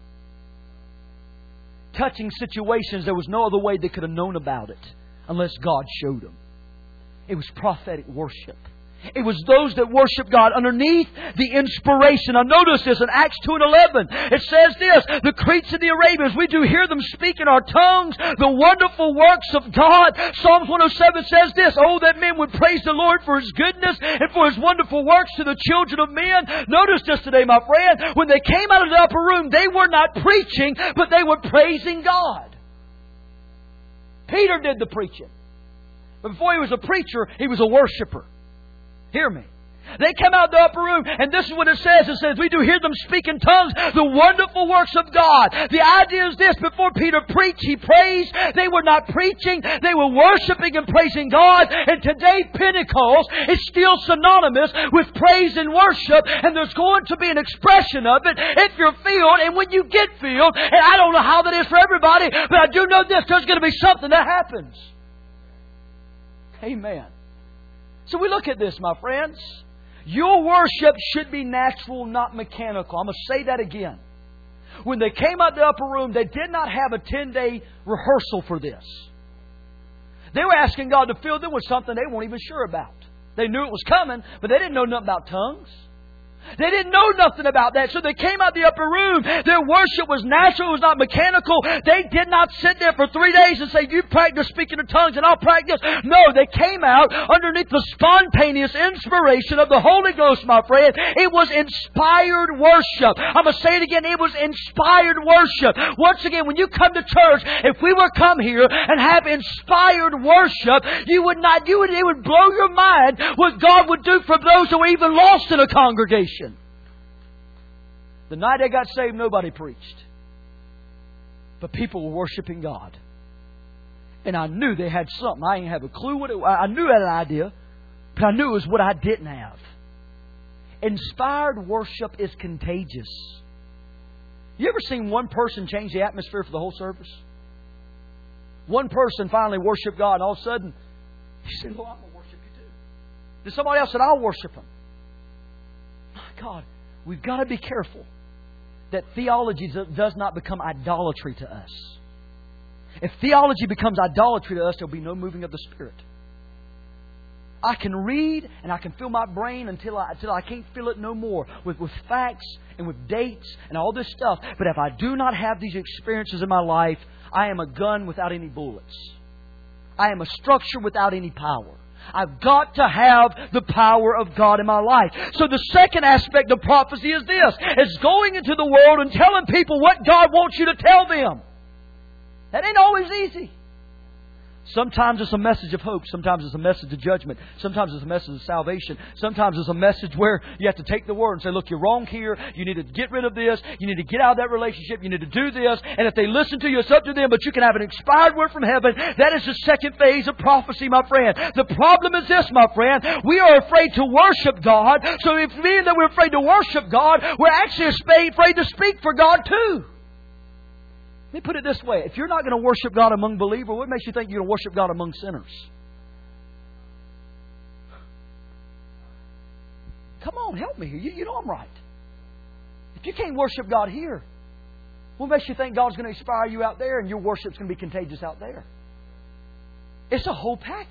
Touching situations, there was no other way they could have known about it unless God showed them. It was prophetic worship. It was those that worship God underneath the inspiration. Now notice this in Acts two and eleven. It says this, the Cretes and the Arabians, we do hear them speak in our tongues the wonderful works of God. Psalms one oh seven says this, oh, that men would praise the Lord for His goodness and for His wonderful works to the children of men. Notice this today, my friend. When they came out of the upper room, they were not preaching, but they were praising God. Peter did the preaching. But before he was a preacher, he was a worshiper. Hear me. They come out of the upper room, and this is what it says. It says, we do hear them speak in tongues the wonderful works of God. The idea is this. Before Peter preached, he praised. They were not preaching. They were worshiping and praising God. And today, Pentecost is still synonymous with praise and worship. And there's going to be an expression of it if you're filled. And when you get filled, and I don't know how that is for everybody, but I do know this. There's going to be something that happens. Amen. So we look at this, my friends. Your worship should be natural, not mechanical. I'm going to say that again. When they came out the upper room, they did not have a ten-day rehearsal for this. They were asking God to fill them with something they weren't even sure about. They knew it was coming, but they didn't know nothing about tongues. They didn't know nothing about that. So they came out the upper room. Their worship was natural. It was not mechanical. They did not sit there for three days and say, you practice speaking in tongues and I'll practice. No, they came out underneath the spontaneous inspiration of the Holy Ghost, my friend. It was inspired worship. I'm going to say it again. It was inspired worship. Once again, when you come to church, if we were to come here and have inspired worship, you would not, you would, it would blow your mind what God would do for those who were even lost in a congregation. The night I got saved, nobody preached. But people were worshiping God. And I knew they had something. I didn't have a clue what it was. I knew I had an idea. But I knew it was what I didn't have. Inspired worship is contagious. You ever seen one person change the atmosphere for the whole service? One person finally worshiped God, and all of a sudden, he said, "Well, I'm going to worship you too." Then somebody else said, "I'll worship Him." My God, we've got to be careful that theology does not become idolatry to us. If theology becomes idolatry to us, there will be no moving of the Spirit. I can read and I can fill my brain until I, until I can't feel it no more with, with facts and with dates and all this stuff. But if I do not have these experiences in my life, I am a gun without any bullets. I am a structure without any power. I've got to have the power of God in my life. So the second aspect of prophecy is this. It's going into the world and telling people what God wants you to tell them. That ain't always easy. Sometimes it's a message of hope. Sometimes it's a message of judgment. Sometimes it's a message of salvation. Sometimes it's a message where you have to take the word and say, "Look, you're wrong here. You need to get rid of this. You need to get out of that relationship. You need to do this." And if they listen to you, it's up to them. But you can have an inspired word from heaven. That is the second phase of prophecy, my friend. The problem is this, my friend. We are afraid to worship God. So if being that we're afraid to worship God, we're actually afraid to speak for God too. Let me put it this way. If you're not going to worship God among believers, what makes you think you're going to worship God among sinners? Come on, help me here. You, you know I'm right. If you can't worship God here, what makes you think God's going to inspire you out there and your worship's going to be contagious out there? It's a whole package.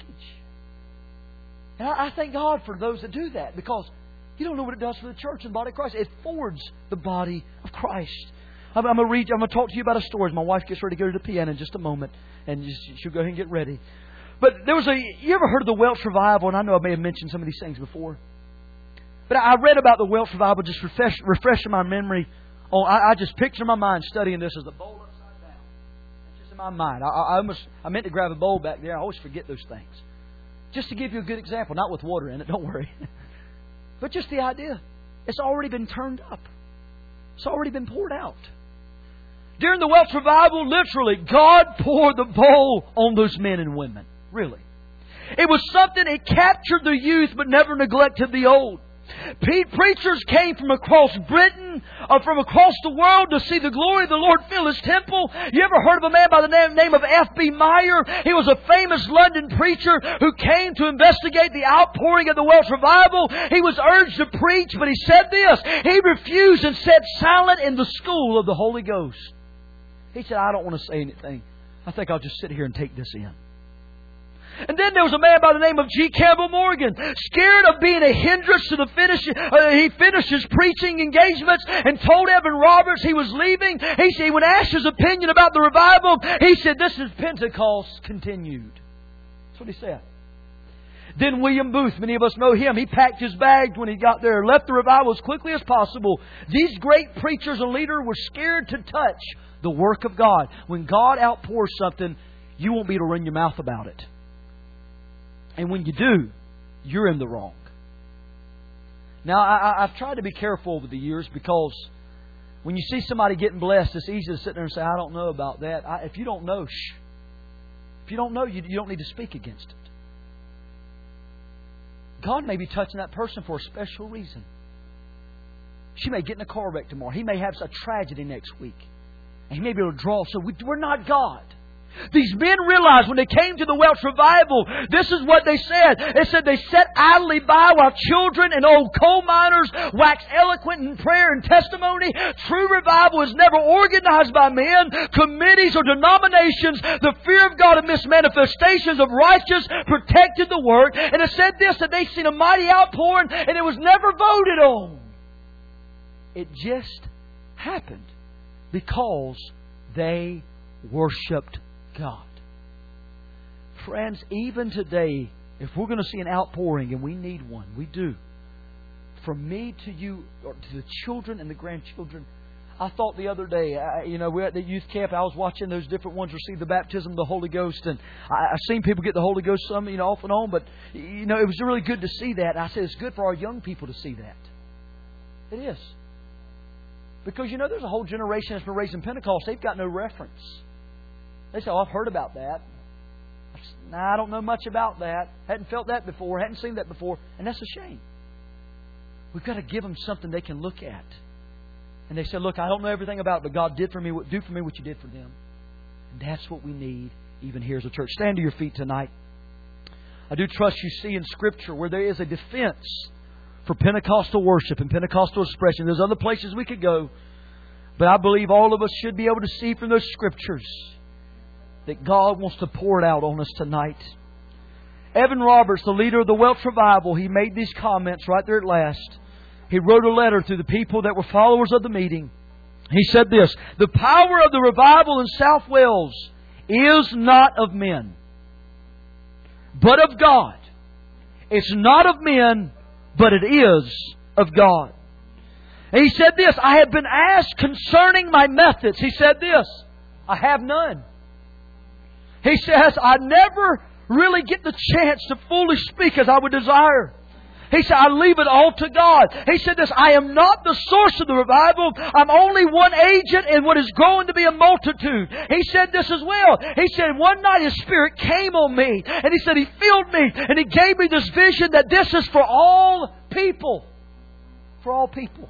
And I, I thank God for those that do that, because you don't know what it does for the church and the body of Christ. It forwards the body of Christ. I'm going to read. I'm going to talk to you about a story. My wife gets ready to go to the piano in just a moment, and she'll go ahead and get ready. But there was a. You ever heard of the Welsh revival? And I know I may have mentioned some of these things before. But I read about the Welsh revival, just refresh, refreshing my memory. Oh, I, I just picture in my mind studying this as the bowl upside down. It's just in my mind. I, I almost I meant to grab a bowl back there. I always forget those things. Just to give you a good example, not with water in it. Don't worry. But just the idea. It's already been turned up. It's already been poured out. During the Welsh revival, literally, God poured the bowl on those men and women. Really. It was something that captured the youth but never neglected the old. Preachers came from across Britain, uh, from across the world to see the glory of the Lord fill His temple. You ever heard of a man by the name, name of F B Meyer? He was a famous London preacher who came to investigate the outpouring of the Welsh revival. He was urged to preach, but he said this. He refused and sat silent in the school of the Holy Ghost. He said, "I don't want to say anything. I think I'll just sit here and take this in." And then there was a man by the name of G. Campbell Morgan, scared of being a hindrance to the finish. Uh, he finished his preaching engagements and told Evan Roberts he was leaving. He said, when asked his opinion about the revival, he said, "This is Pentecost continued." That's what he said. Then William Booth, many of us know him. He packed his bags when he got there, left the revival as quickly as possible. These great preachers and leaders were scared to touch the work of God. When God outpours something, you won't be able to run your mouth about it. And when you do, you're in the wrong. Now, I, I've tried to be careful over the years, because when you see somebody getting blessed, it's easy to sit there and say, "I don't know about that." I, if you don't know, shh. If you don't know, you, you don't need to speak against it. God may be touching that person for a special reason. She may get in a car wreck tomorrow. He may have a tragedy next week. And He may be able to draw. So we, we're not God. These men realized when they came to the Welsh revival, this is what they said. They said they sat idly by while children and old coal miners waxed eloquent in prayer and testimony. True revival is never organized by men, committees, or denominations. The fear of God amidst manifestations of righteousness protected the work. And it said this, that they'd seen a mighty outpouring and it was never voted on. It just happened because they worshipped God. Friends, even today, if we're going to see an outpouring, and we need one, we do. From me to you, or to the children and the grandchildren. I thought the other day, I, you know, we're at the youth camp. I was watching those different ones receive the baptism of the Holy Ghost, and I, I've seen people get the Holy Ghost, some, you know, off and on. But you know, it was really good to see that. And I said it's good for our young people to see that. It is, because you know, there's a whole generation that's been raised in Pentecost. They've got no reference. They say, "Oh, I've heard about that. Nah, I don't know much about that. Hadn't felt that before. Hadn't seen that before." And that's a shame. we've got to give them something they can look at. And they say, look, I don't know everything about it, but God did for me, do for me what you did for them. And that's what we need even here as a church. Stand to your feet tonight. I do trust you see in Scripture where there is a defense for Pentecostal worship and Pentecostal expression. There's other places we could go. But I believe all of us should be able to see from those Scriptures that God wants to pour it out on us tonight. Evan Roberts, the leader of the Welsh Revival, he made these comments right there at last. He wrote a letter to the people that were followers of the meeting. He said this: the power of the revival in South Wales is not of men, but of God. It's not of men, but it is of God. And he said this: I have been asked concerning my methods. He said this: I have none. He says, I never really get the chance to fully speak as I would desire. He said, I leave it all to God. He said this: I am not the source of the revival. I'm only one agent in what is growing to be a multitude. He said this as well. He said, one night His Spirit came on me. And He said He filled me. And He gave me this vision that this is for all people. For all people.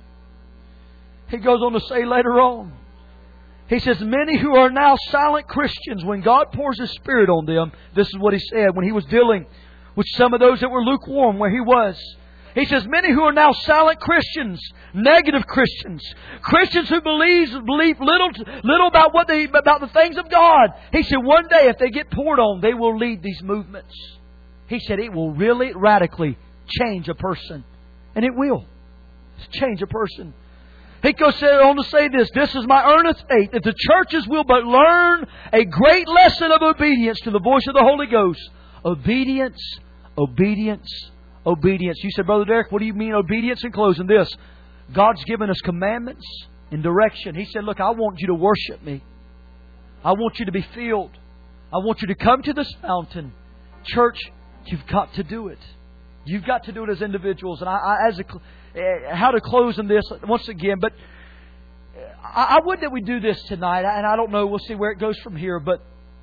He goes on to say later on, he says, many who are now silent Christians, when God pours His Spirit on them, this is what he said when he was dealing with some of those that were lukewarm where he was. He says, many who are now silent Christians, negative Christians, Christians who believe, believe little, little about what they, about the things of God. He said, one day if they get poured on, they will lead these movements. He said, it will really radically change a person. And it will change a person. He goes on to say this: this is my earnest faith, that the churches will but learn a great lesson of obedience to the voice of the Holy Ghost. Obedience, obedience, obedience. You said, Brother Derek, what do you mean obedience? In closing, this: God's given us commandments and direction. He said, look, I want you to worship me. I want you to be filled. I want you to come to this fountain. Church, you've got to do it. You've got to do it as individuals. And I, I as a how to close in this once again, but I, I would that we do this tonight, and I don't know, we'll see where it goes from here, but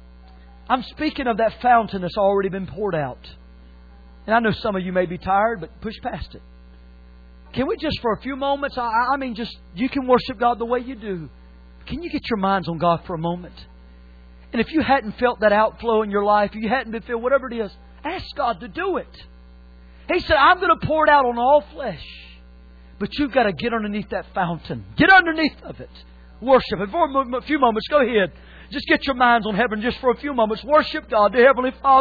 I'm speaking of that fountain that's already been poured out. And I know some of you may be tired, but push past it. Can we just for a few moments, I, I mean just, you can worship God the way you do. Can you get your minds on God for a moment? And if you hadn't felt that outflow in your life, if you hadn't been filled, whatever it is, ask God to do it. He said, I'm going to pour it out on all flesh. But you've got to get underneath that fountain. Get underneath of it. Worship. And for a few moments, go ahead. Just get your minds on heaven just for a few moments. Worship God, dear Heavenly Father.